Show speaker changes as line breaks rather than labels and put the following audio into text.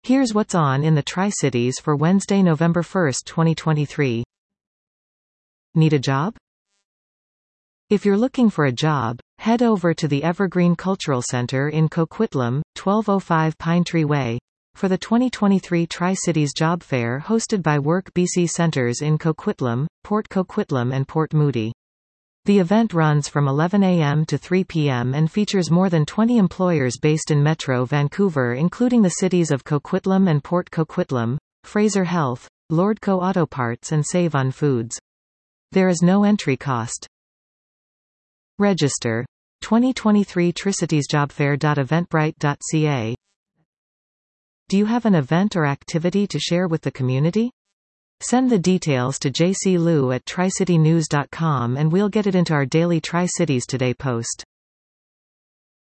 Here's what's on in the Tri-Cities for Wednesday, November 1, 2023. Need a job? If you're looking for a job, head over to the Evergreen Cultural Center in Coquitlam, 1205 Pinetree Way, for the 2023 Tri-Cities Job Fair hosted by Work BC Centers in Coquitlam, Port Coquitlam and Port Moody. The event runs from 11 a.m. to 3 p.m. and features more than 20 employers based in Metro Vancouver, including the cities of Coquitlam and Port Coquitlam, Fraser Health, Lordco Auto Parts and Save on Foods. There is no entry cost. Register. 2023 tricitiesjobfair.eventbrite.ca. Do you have an event or activity to share with the community? Send the details to jclu@tricitynews.com and we'll get it into our daily Tri-Cities Today post.